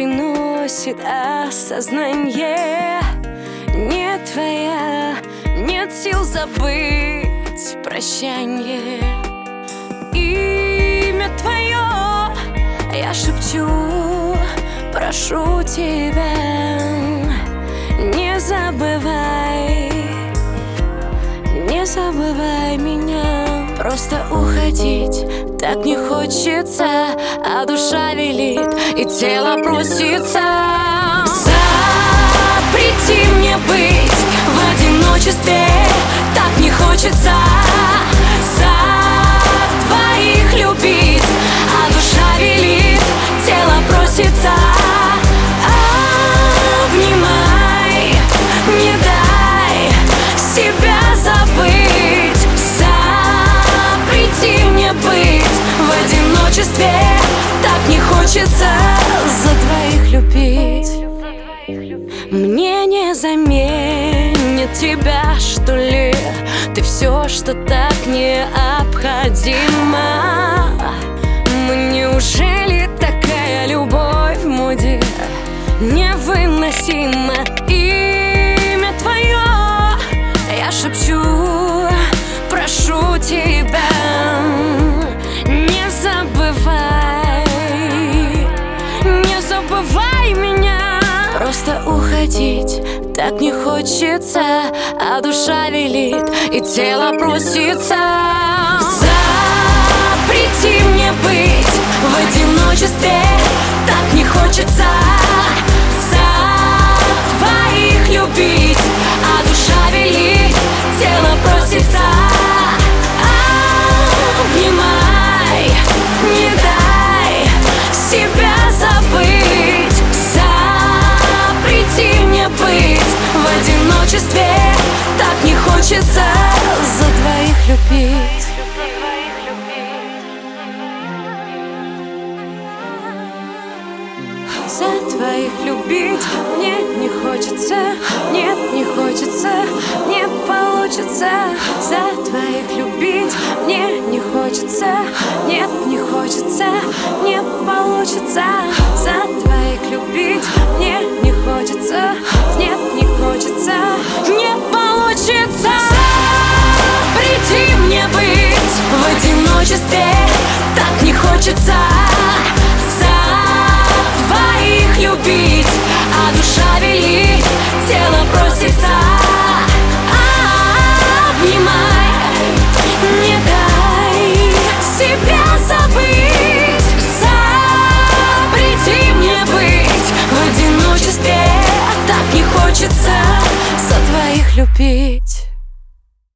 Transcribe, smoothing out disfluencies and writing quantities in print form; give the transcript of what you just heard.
приносит осознание. Не твоя, нет сил забыть прощанье. Имя твое я шепчу, прошу тебя, не забывай, не забывай меня. Просто уходить так не хочется, а душа велит, и тело просится. Запрети мне быть в одиночестве, так не хочется. За двоих любить, а душа велит, тело просится. Обнимай, не дай себя забыть. Запрети мне быть в одиночестве, так не хочется. За двоих любить. Мне не заменит тебя, что ли? Ты все, что так необходимо. Неужели такая любовь в моде невыносима? Имя твое я шепчу, прошу тебя, не забывай, не забывай меня. Просто уходить так не хочется, а душа велит, и тело просится. Запрети мне быть в одиночестве, так не хочется. За двоих любить, а душа велит, тело просится. Обнимай, не дай себя забыть. Запрети мне быть в одиночестве, так не хочется. За двоих любить. За двоих любить мне не хочется, нет, не хочется, не получится. За двоих любить мне не хочется, нет, не хочется, не получится. За двоих любить мне не хочется, нет, не хочется, не получится. Запрети мне быть в одиночестве, так не хочется.